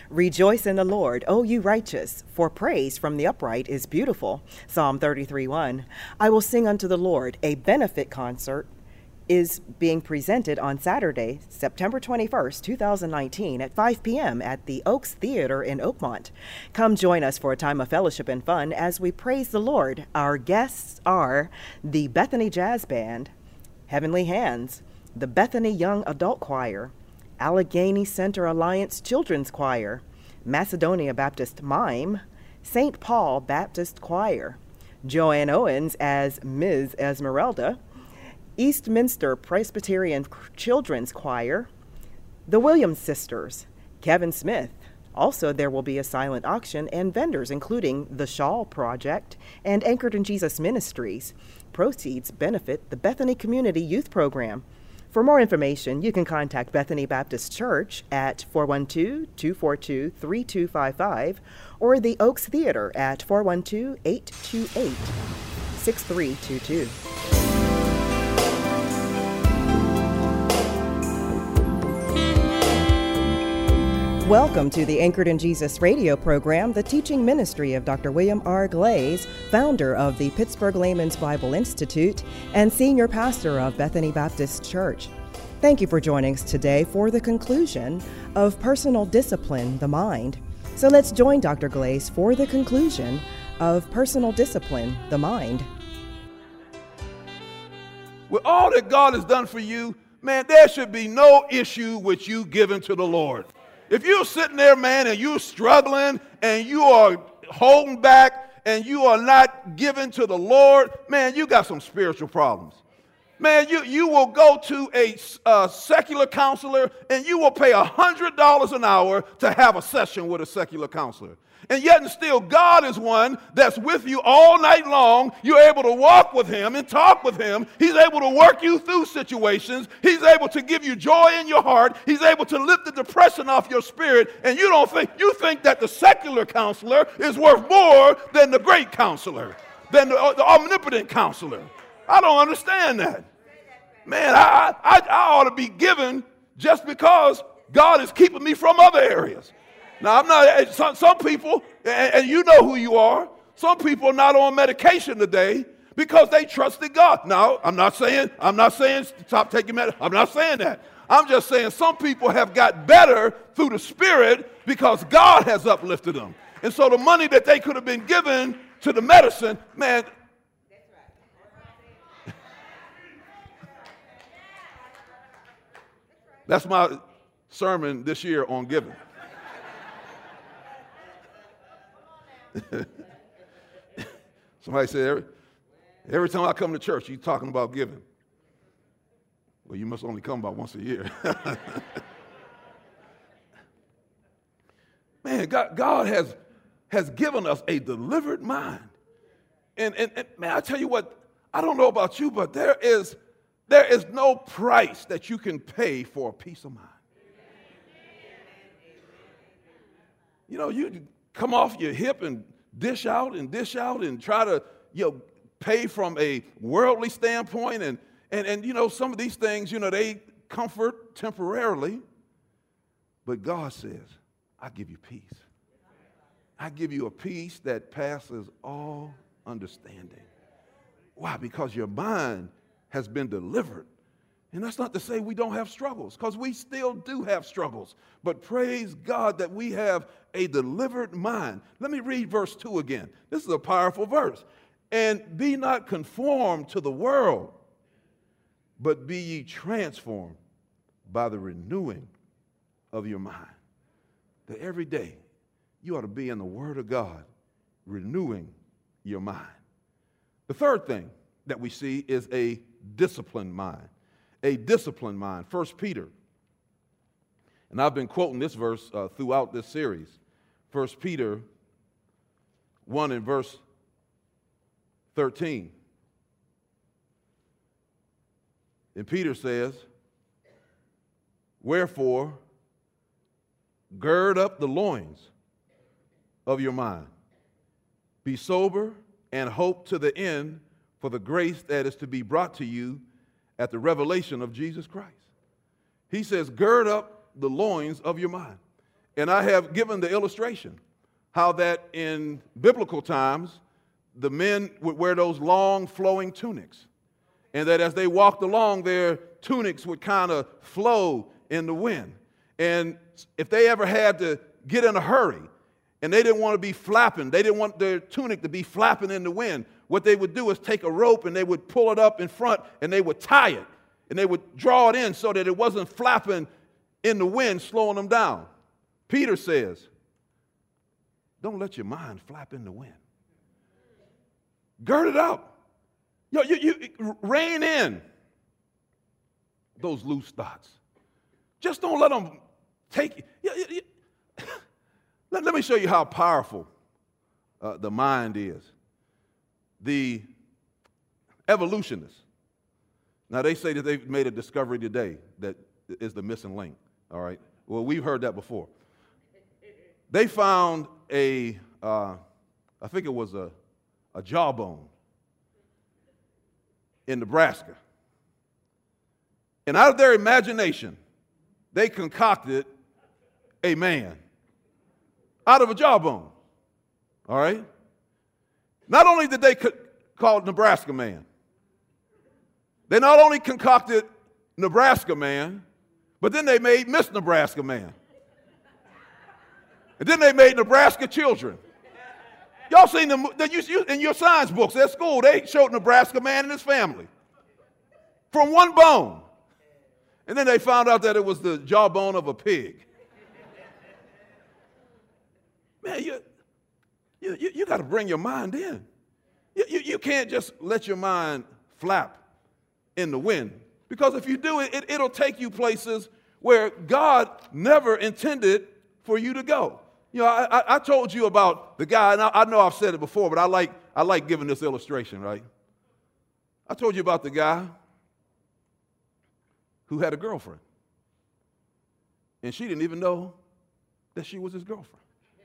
Rejoice in the Lord, O you righteous, for praise from the upright is beautiful. Psalm 33:1. I will sing unto the Lord. A benefit concert is being presented on Saturday, September 21st, 2019 at 5 p.m. at the Oaks Theater in Oakmont. Come join us for a time of fellowship and fun as we praise the Lord. Our guests are the Bethany Jazz Band, Heavenly Hands, the Bethany Young Adult Choir, Allegheny Center Alliance Children's Choir, Macedonia Baptist Mime, St. Paul Baptist Choir, Joanne Owens as Ms. Esmeralda, Eastminster Presbyterian Children's Choir, the Williams Sisters, Kevin Smith. Also, there will be a silent auction and vendors, including the Shawl Project and Anchored in Jesus Ministries. Proceeds benefit the Bethany Community Youth Program. For more information, you can contact Bethany Baptist Church at 412-242-3255 or the Oaks Theater at 412-828-6322. Welcome to the Anchored in Jesus radio program, the teaching ministry of Dr. William R. Glaze, founder of the Pittsburgh Layman's Bible Institute and senior pastor of Bethany Baptist Church. Thank you for joining us today for the conclusion of Personal Discipline, the Mind. So let's join Dr. Glaze for the conclusion of Personal Discipline, the Mind. With all that God has done for you, man, there should be no issue with you giving to the Lord. If you're sitting there, man, and you're struggling and you are holding back and you are not giving to the Lord, man, you got some spiritual problems. Man, you will go to a secular counselor and you will pay $100 an hour to have a session with a secular counselor. And yet and still, God is one that's with you all night long. You're able to walk with him and talk with him. He's able to work you through situations. He's able to give you joy in your heart. He's able to lift the depression off your spirit. And you think that the secular counselor is worth more than the great counselor, than the omnipotent counselor. I don't understand that. Man, I ought to be given just because God is keeping me from other areas. Now, I'm not, some people, and you know who you are, some people are not on medication today because they trusted God. Now, I'm not saying stop taking medicine. I'm not saying that. I'm just saying some people have got better through the Spirit because God has uplifted them. And so the money that they could have been given to the medicine, man. That's my sermon this year on giving. Somebody said, every time I come to church, you're talking about giving. Well, you must only come about once a year. Man, God has given us a delivered mind. And man, I tell you what, I don't know about you, but there is no price that you can pay for a peace of mind. You know, you come off your hip and dish out and try to, pay from a worldly standpoint. And some of these things, they comfort temporarily. But God says, I give you peace. I give you a peace that passes all understanding. Why? Because your mind has been delivered. And that's not to say we don't have struggles, because we still do have struggles. But praise God that we have a delivered mind. Let me read verse 2 again. This is a powerful verse. And be not conformed to the world, but be ye transformed by the renewing of your mind. That every day you ought to be in the Word of God, renewing your mind. The third thing that we see is a disciplined mind. A disciplined mind. 1 Peter. And I've been quoting this verse throughout this series. 1 Peter 1 and verse 13. And Peter says, wherefore, gird up the loins of your mind. Be sober and hope to the end for the grace that is to be brought to you at the revelation of Jesus Christ. He says, gird up the loins of your mind. And I have given the illustration how that in biblical times, the men would wear those long flowing tunics. And that as they walked along, their tunics would kind of flow in the wind. And if they ever had to get in a hurry and they didn't want to be flapping, they didn't want their tunic to be flapping in the wind, what they would do is take a rope and they would pull it up in front and they would tie it. And they would draw it in so that it wasn't flapping in the wind, slowing them down. Peter says, don't let your mind flap in the wind. Gird it up. You rein in those loose thoughts. Just don't let them take you. Let me show you how powerful the mind is. The evolutionists, now they say that they've made a discovery today that is the missing link, all right? Well, we've heard that before. They found I think it was a jawbone in Nebraska. And out of their imagination, they concocted a man out of a jawbone, all right? Not only did they call it Nebraska man, they not only concocted Nebraska man, but then they made Miss Nebraska man. And then they made Nebraska children. Y'all seen them in your science books at school, they showed Nebraska man and his family from one bone. And then they found out that it was the jawbone of a pig. Man, you got to bring your mind in. You can't just let your mind flap in the wind. Because if you do, it'll take you places where God never intended for you to go. You know, I told you about the guy, and I know I've said it before, but I like giving this illustration, right? I told you about the guy who had a girlfriend, and she didn't even know that she was his girlfriend,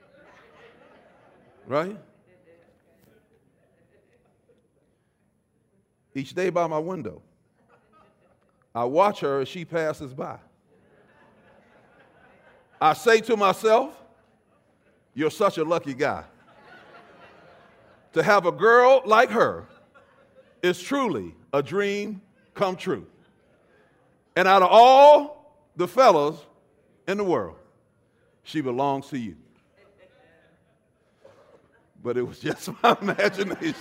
right? Each day by my window, I watch her as she passes by. I say to myself, you're such a lucky guy. To have a girl like her is truly a dream come true. And out of all the fellas in the world, she belongs to you. But it was just my imagination.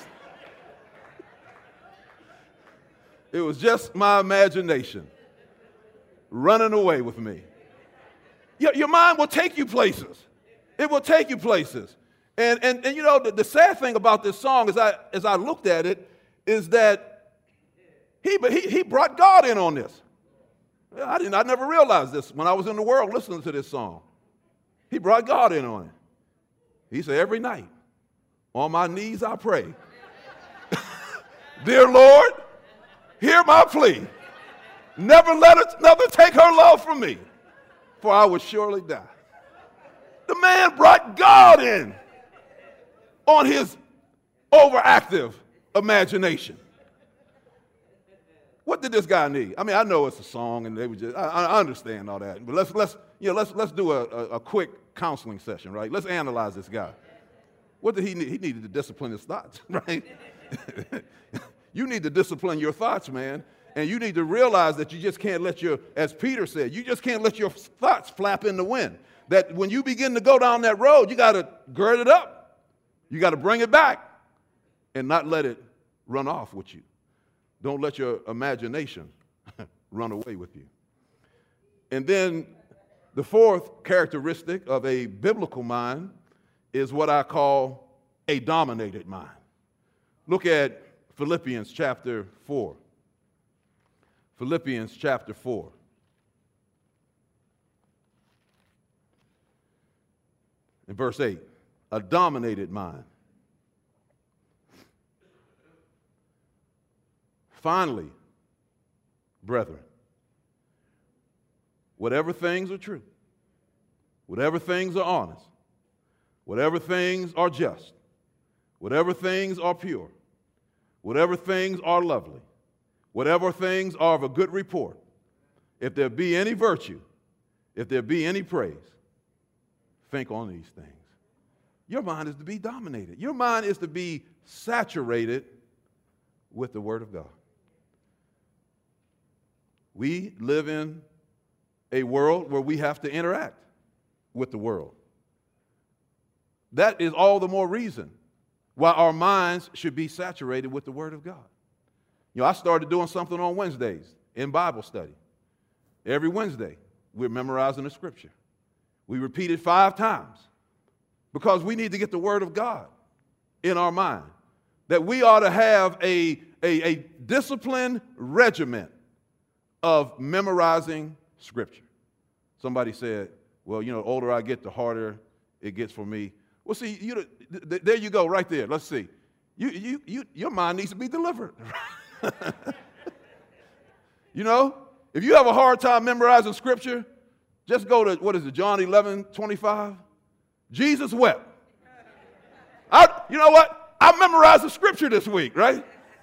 It was just my imagination running away with me. Your mind will take you places. It will take you places. And you know, the sad thing about this song as I looked at it is that he brought God in on this. I never realized this when I was in the world listening to this song. He brought God in on it. He said, every night, on my knees I pray. Dear Lord, hear my plea. Never let another take her love from me, for I would surely die. The man brought God in on his overactive imagination. What did this guy need? I mean, I know it's a song, and they were just, I understand all that. But let's do a quick counseling session, right? Let's analyze this guy. What did he need? He needed to discipline his thoughts, right? You need to discipline your thoughts, man. And you need to realize that you just can't let as Peter said, you just can't let your thoughts flap in the wind. That when you begin to go down that road, you got to gird it up. You got to bring it back and not let it run off with you. Don't let your imagination run away with you. And then the fourth characteristic of a biblical mind is what I call a dominated mind. Look at Philippians chapter 4. Philippians chapter 4. In verse 8, a dominated mind. Finally, brethren, whatever things are true, whatever things are honest, whatever things are just, whatever things are pure, whatever things are lovely, whatever things are of a good report, if there be any virtue, if there be any praise, think on these things. Your mind is to be dominated. Your mind is to be saturated with the Word of God. We live in a world where we have to interact with the world. That is all the more reason why our minds should be saturated with the Word of God. You know, I started doing something on Wednesdays in Bible study. Every Wednesday, we're memorizing the Scripture. We repeat it 5 times because we need to get the Word of God in our mind. That we ought to have a disciplined regimen of memorizing Scripture. Somebody said, well, you know, the older I get, the harder it gets for me. Well, see, there you go right there. Let's see. Your mind needs to be delivered. You know, if you have a hard time memorizing Scripture, just go to, what is it, John 11:25? Jesus wept. You know what? I memorized the Scripture this week, right?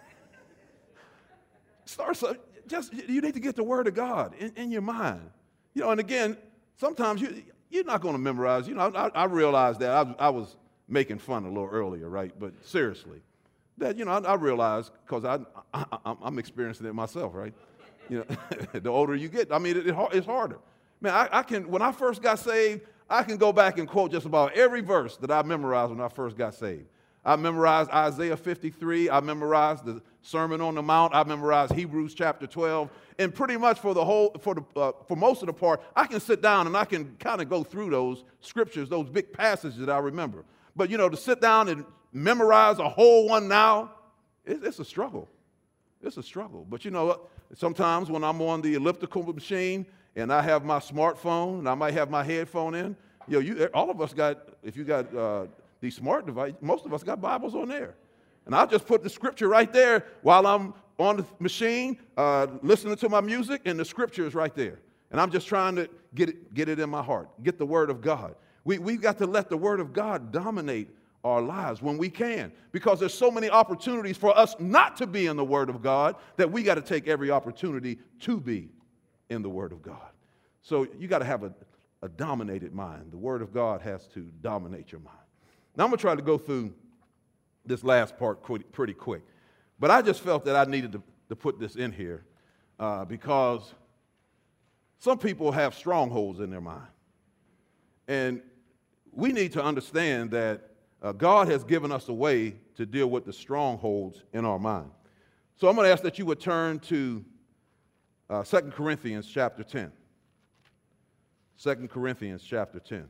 You need to get the Word of God in your mind. You know, and again, sometimes you're not going to memorize. You know, I realized that. I was making fun a little earlier, right? But seriously, that, you know, I realized because I'm experiencing it myself, right? You know, the older you get, I mean, it's harder. Man, when I first got saved, I can go back and quote just about every verse that I memorized when I first got saved. I memorized Isaiah 53. I memorized the Sermon on the Mount. I memorized Hebrews chapter 12. And pretty much for most of the part, I can sit down and I can kind of go through those scriptures, those big passages that I remember. But, you know, to sit down and memorize a whole one now, it's a struggle. It's a struggle. But, you know, sometimes when I'm on the elliptical machine and I have my smartphone and I might have my headphone in, you know, all of us got, if you got these smart devices, most of us got Bibles on there. And I'll just put the scripture right there while I'm on the machine, listening to my music, and the scripture is right there. And I'm just trying to get it in my heart, get the Word of God. We've got to let the Word of God dominate our lives when we can, because there's so many opportunities for us not to be in the Word of God that we got to take every opportunity to be in the Word of God. So you got to have a dominated mind. The Word of God has to dominate your mind. Now I'm going to try to go through this last part pretty quick. But I just felt that I needed to put this in here because some people have strongholds in their mind. And we need to understand that God has given us a way to deal with the strongholds in our mind. So I'm going to ask that you would turn to 2 Corinthians chapter 10. 2 Corinthians chapter 10.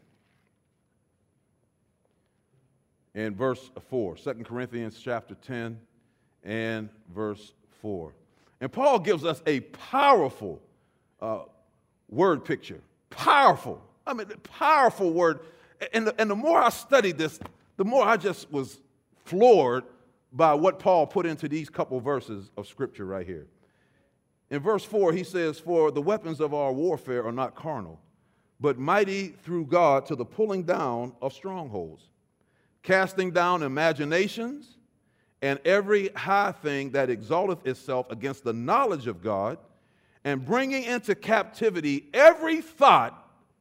And verse 4. 2 Corinthians chapter 10 and verse 4. And Paul gives us a powerful word picture. Powerful. I mean, powerful word. And the more I studied this, the more I just was floored by what Paul put into these couple verses of Scripture right here. In verse 4, he says, "For the weapons of our warfare are not carnal, but mighty through God to the pulling down of strongholds, casting down imaginations and every high thing that exalteth itself against the knowledge of God, and bringing into captivity every thought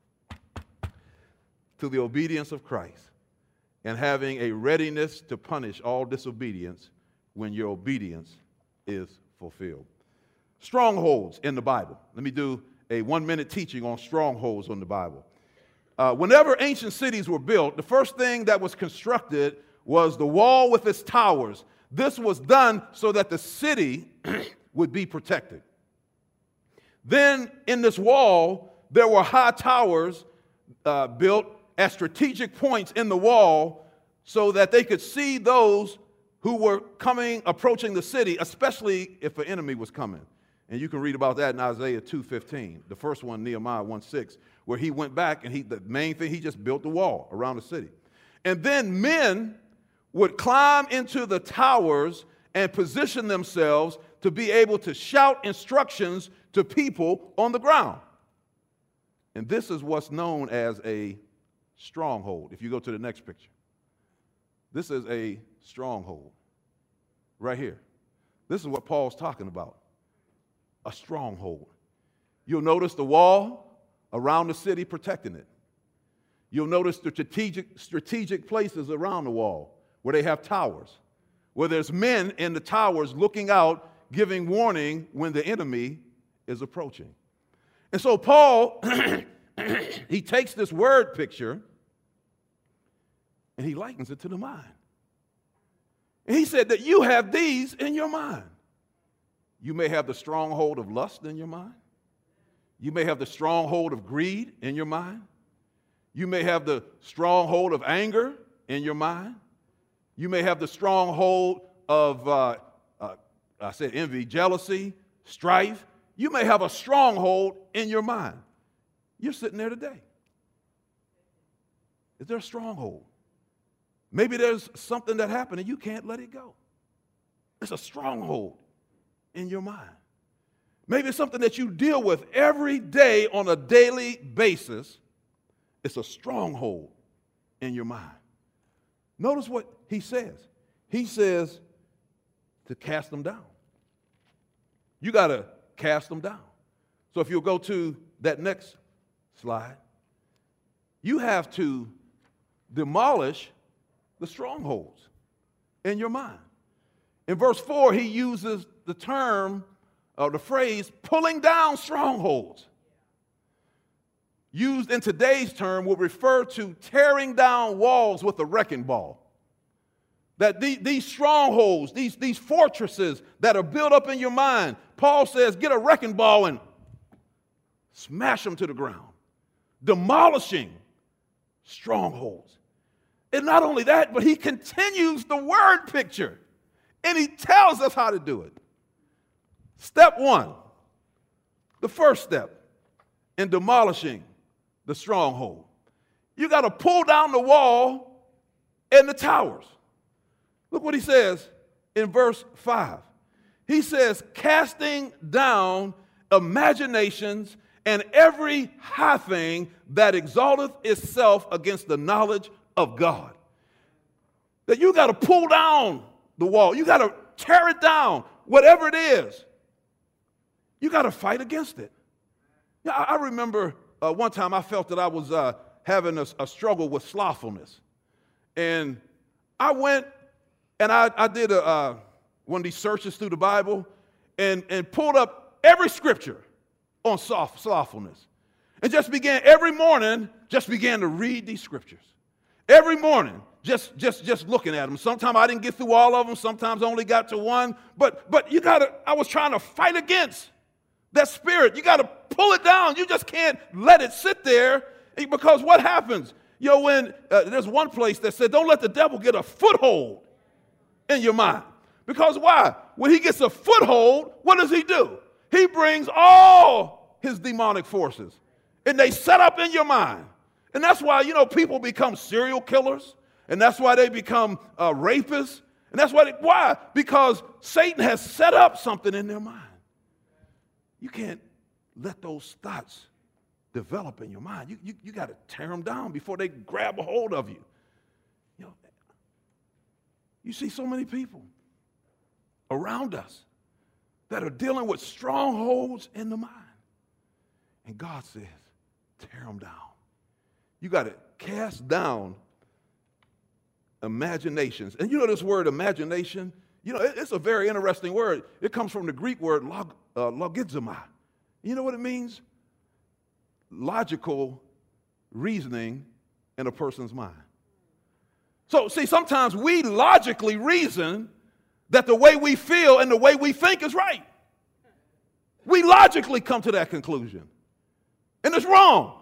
to the obedience of Christ, and having a readiness to punish all disobedience when your obedience is fulfilled." Strongholds in the Bible. Let me do a 1-minute teaching on strongholds on the Bible. Whenever ancient cities were built, the first thing that was constructed was the wall with its towers. This was done so that the city would be protected. Then in this wall, there were high towers built at strategic points in the wall so that they could see those who were approaching the city, especially if an enemy was coming. And you can read about that in Isaiah 2:15. The first one, Nehemiah 1:6, where he went back and the main thing, he just built the wall around the city. And then men would climb into the towers and position themselves to be able to shout instructions to people on the ground. And this is what's known as a stronghold. If you go to the next picture, this is a stronghold right here. This is what Paul's talking about, a stronghold. You'll notice the wall around the city protecting it. You'll notice the strategic places around the wall where they have towers, where there's men in the towers looking out, giving warning when the enemy is approaching. And so Paul, he takes this word picture and he likens it to the mind. And he said that you have these in your mind. You may have the stronghold of lust in your mind. You may have the stronghold of greed in your mind. You may have the stronghold of anger in your mind. You may have the stronghold of, I said envy, jealousy, strife. You may have a stronghold in your mind. You're sitting there today. Is there a stronghold? Maybe there's something that happened and you can't let it go. It's a stronghold in your mind. Maybe it's something that you deal with every day on a daily basis. It's a stronghold in your mind. Notice what he says. He says to cast them down. You got to cast them down. So if you'll go to that next slide, you have to demolish the strongholds in your mind. In verse 4, he uses the term, or the phrase, pulling down strongholds. Used in today's term will refer to tearing down walls with a wrecking ball. That these strongholds, these fortresses that are built up in your mind, Paul says, get a wrecking ball and smash them to the ground. Demolishing strongholds. And not only that, but he continues the word picture. And he tells us how to do it. Step one, the first step in demolishing the stronghold. You got to pull down the wall and the towers. Look what he says in verse 5. He says, casting down imaginations and every high thing that exalteth itself against the knowledge of God. That you got to pull down the wall. You got to tear it down, whatever it is. You got to fight against it. Yeah, I remember one time I felt that I was having a struggle with slothfulness. And I went and I did one of these searches through the Bible and pulled up every scripture on slothfulness. And every morning, began to read these scriptures. Every morning, just looking at them. Sometimes I didn't get through all of them. Sometimes I only got to one. But I was trying to fight against that spirit. You got to pull it down. You just can't let it sit there, because what happens? When there's one place that said, don't let the devil get a foothold in your mind. Because why? When he gets a foothold, what does he do? He brings all his demonic forces, and they set up in your mind. And that's why, people become serial killers, and that's why they become rapists. And that's why? Because Satan has set up something in their mind. You can't let those thoughts develop in your mind. You got to tear them down before they grab a hold of you. You see so many people around us that are dealing with strongholds in the mind. And God says, tear them down. You got to cast down imaginations. And this word imagination, it's a very interesting word. It comes from the Greek word logizomai. You know what it means? Logical reasoning in a person's mind. So, see, sometimes we logically reason that the way we feel and the way we think is right. We logically come to that conclusion. And it's wrong.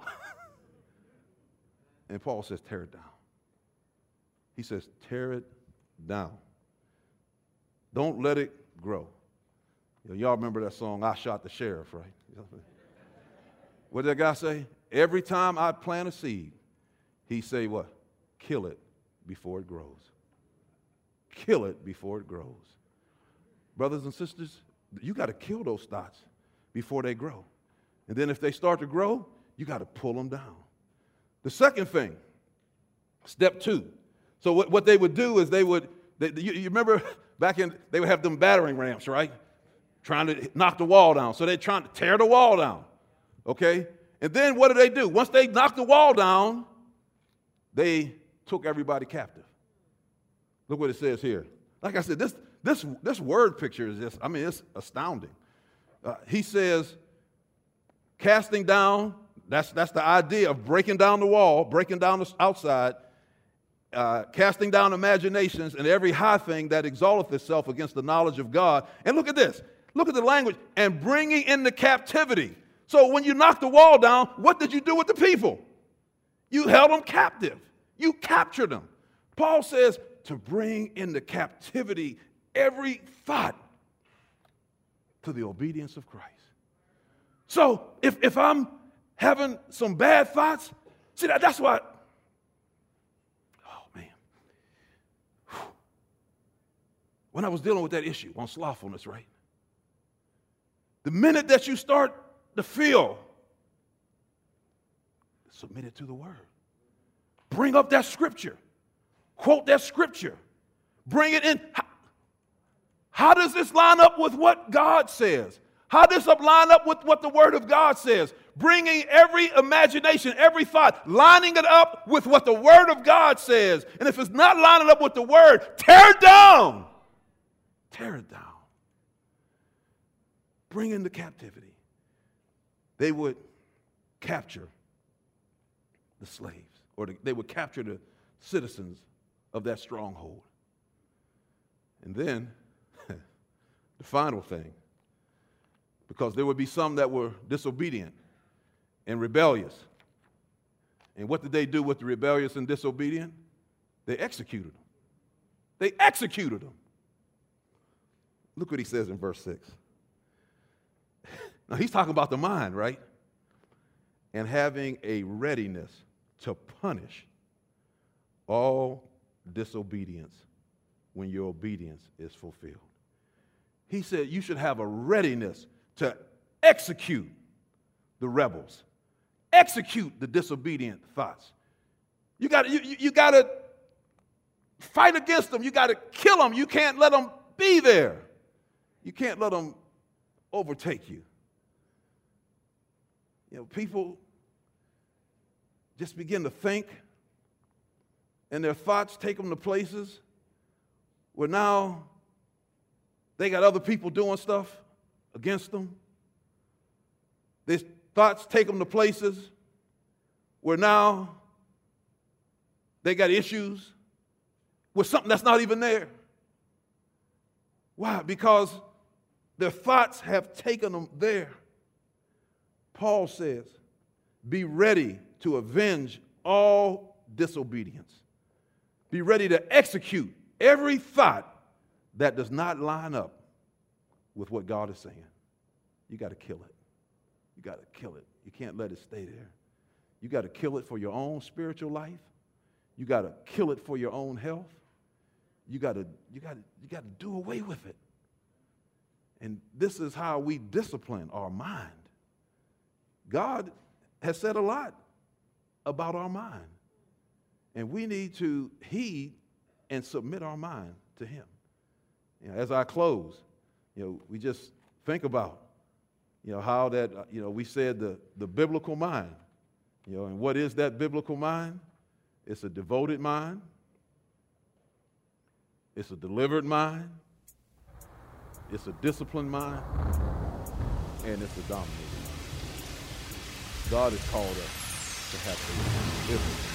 And Paul says, tear it down. He says, tear it down. Don't let it grow. Y'all remember that song, I Shot the Sheriff, right? What did that guy say? Every time I plant a seed, he say what? Kill it before it grows. Kill it before it grows. Brothers and sisters, you got to kill those thoughts before they grow. And then if they start to grow, you got to pull them down. The second thing, step 2. So what they would do is you remember back they would have them battering rams, right? Trying to knock the wall down. So they're trying to tear the wall down, okay? And then what do? Once they knock the wall down, they took everybody captive. Look what it says here. Like I said, this word picture is just, it's astounding. He says, casting down, that's the idea of breaking down the wall, breaking down the outside, casting down imaginations and every high thing that exalteth itself against the knowledge of God. And look at this. Look at the language. And bringing into captivity. So when you knocked the wall down, what did you do with the people? You held them captive. You captured them. Paul says to bring into captivity every thought to the obedience of Christ. So if I'm having some bad thoughts, see, that's why, oh man. When I was dealing with that issue on slothfulness, right? The minute that you start to feel, submit it to the word. Bring up that scripture. Quote that scripture. Bring it in. How does this line up with what God says? How does this line up with what the word of God says? Bringing every imagination, every thought, lining it up with what the word of God says. And if it's not lining up with the word, tear it down. Tear it down. Bring into captivity. They would capture the slaves, or they would capture the citizens of that stronghold. And then, the final thing, because there would be some that were disobedient and rebellious. And what did they do with the rebellious and disobedient? They executed them. They executed them. Look what he says in verse 6. Now, he's talking about the mind, right? And having a readiness to punish all disobedience when your obedience is fulfilled. He said you should have a readiness to execute the rebels, execute the disobedient thoughts. You got to fight against them. You got to kill them. You can't let them be there. You can't let them overtake you. You know, people just begin to think, and their thoughts take them to places where now they got other people doing stuff against them. Their thoughts take them to places where now they got issues with something that's not even there. Why? Because their thoughts have taken them there. Paul says, be ready to avenge all disobedience. Be ready to execute every thought that does not line up with what God is saying. You got to kill it. You got to kill it. You can't let it stay there. You got to kill it for your own spiritual life. You got to kill it for your own health. You got to do away with it. And this is how we discipline our mind. God has said a lot about our mind. And we need to heed and submit our mind to him. You know, as I close, we just think about, how that, we said the biblical mind, and what is that biblical mind? It's a devoted mind. It's a delivered mind. It's a disciplined mind. And it's a dominated mind. God has called us to have a biblical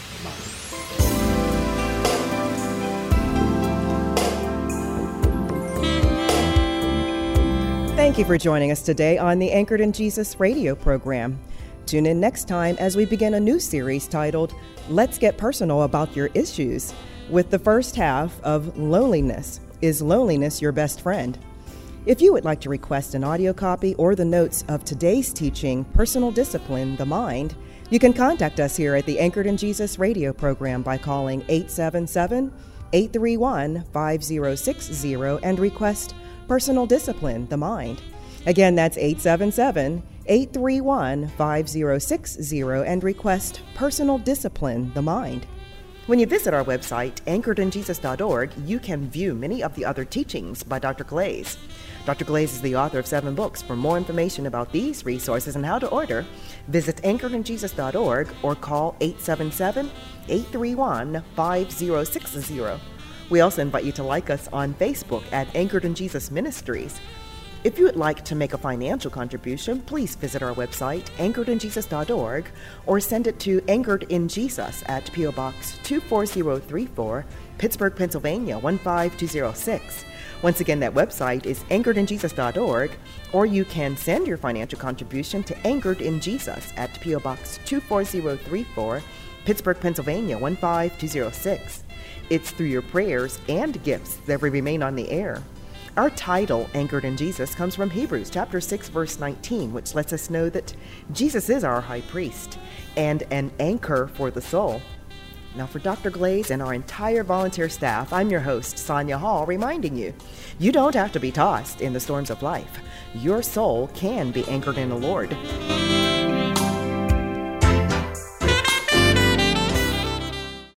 mind. Thank you for joining us today on the Anchored in Jesus radio program. Tune in next time as we begin a new series titled, Let's Get Personal About Your Issues, with the first half of Loneliness. Is loneliness your best friend? If you would like to request an audio copy or the notes of today's teaching, Personal Discipline, the Mind, you can contact us here at the Anchored in Jesus radio program by calling 877-831-5060 and request Personal Discipline, the Mind. Again, that's 877-831-5060 and request Personal Discipline, the Mind. When you visit our website, anchoredinjesus.org, you can view many of the other teachings by Dr. Glaze. Dr. Glaze is the author of 7 books. For more information about these resources and how to order, visit anchoredinjesus.org or call 877-831-5060. We also invite you to like us on Facebook at Anchored in Jesus Ministries. If you would like to make a financial contribution, please visit our website, anchoredinjesus.org, or send it to Anchored in Jesus at P.O. Box 24034, Pittsburgh, Pennsylvania 15206. Once again, that website is anchoredinjesus.org, or you can send your financial contribution to Anchored in Jesus at P.O. Box 24034, Pittsburgh, Pennsylvania 15206. It's through your prayers and gifts that we remain on the air. Our title, Anchored in Jesus, comes from Hebrews chapter 6, verse 19, which lets us know that Jesus is our high priest and an anchor for the soul. Now, for Dr. Glaze and our entire volunteer staff, I'm your host, Sonia Hall, reminding you, you don't have to be tossed in the storms of life. Your soul can be anchored in the Lord.